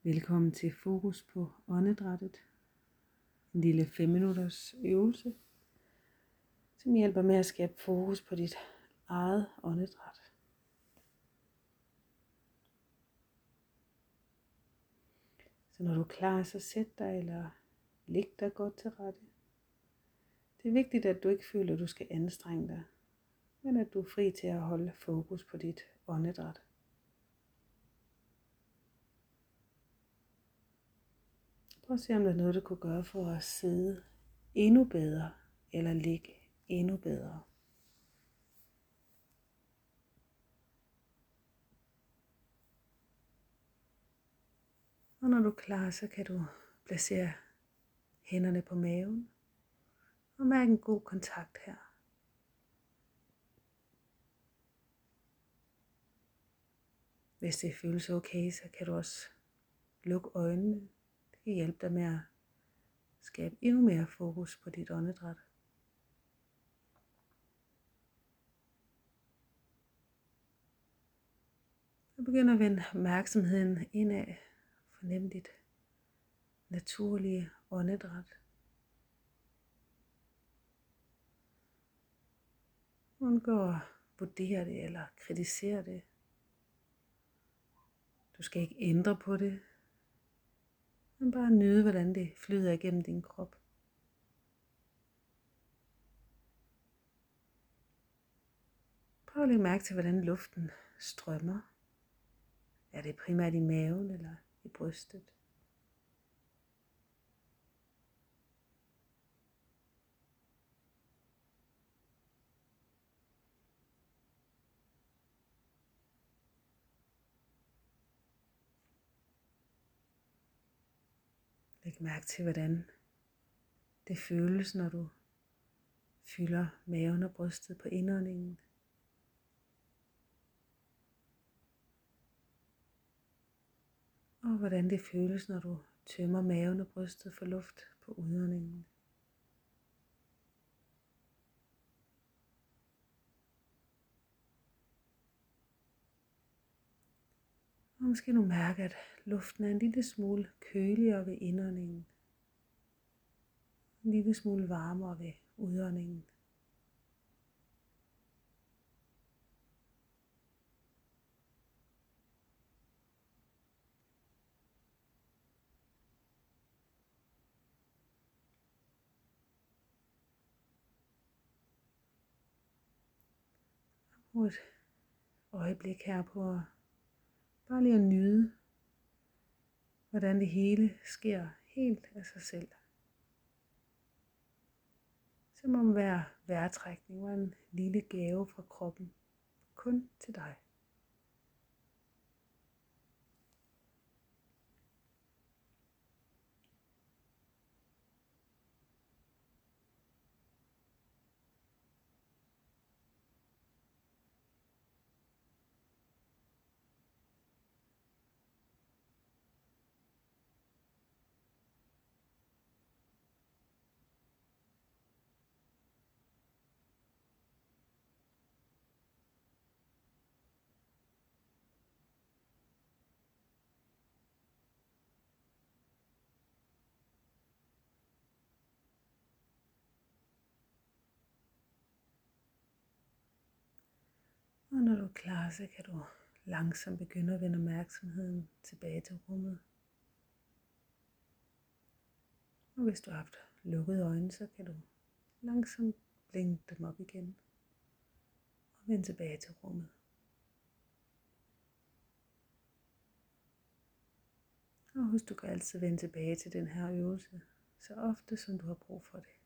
Velkommen til Fokus på åndedrættet. En lille 5 minutters øvelse, som hjælper med at skabe fokus på dit eget åndedræt. Så når du er klar, så sæt dig eller læg dig godt til rette. Det er vigtigt, at du ikke føler, at du skal anstrenge dig, men at du er fri til at holde fokus på dit åndedræt. Prøv at se, om der er noget, du kunne gøre for at sidde endnu bedre, eller ligge endnu bedre. Og når du er klar, så kan du placere hænderne på maven og mærke en god kontakt her. Hvis det føles okay, så kan du også lukke øjnene. Det kan hjælpe dig med at skabe endnu mere fokus på dit åndedræt. Så begynder at vende opmærksomheden indad. Fornem dit naturlige åndedræt. Undgå at vurdere det eller kritisere det. Du skal ikke ændre på det, men bare nyde, hvordan det flyder igennem din krop. Prøv at lægge mærke til, hvordan luften strømmer. Er det primært i maven eller i brystet? Læg mærke til, hvordan det føles, når du fylder maven og brystet på indåndingen. Og hvordan det føles, når du tømmer maven og brystet for luft på udåndingen. Og måske du mærker, at luften er en lille smule køligere ved indåndingen. En lille smule varmere ved udåndingen. Brug et øjeblik her på bare lige at nyde, hvordan det hele sker helt af sig selv. Som om hver vejrtrækning var en lille gave fra kroppen, kun til dig. Og når du er klar, så kan du langsomt begynde at vende opmærksomheden tilbage til rummet. Og hvis du har haft lukkede øjne, så kan du langsomt blinke dem op igen og vende tilbage til rummet. Og husk, du kan altid vende tilbage til den her øvelse, så ofte som du har brug for det.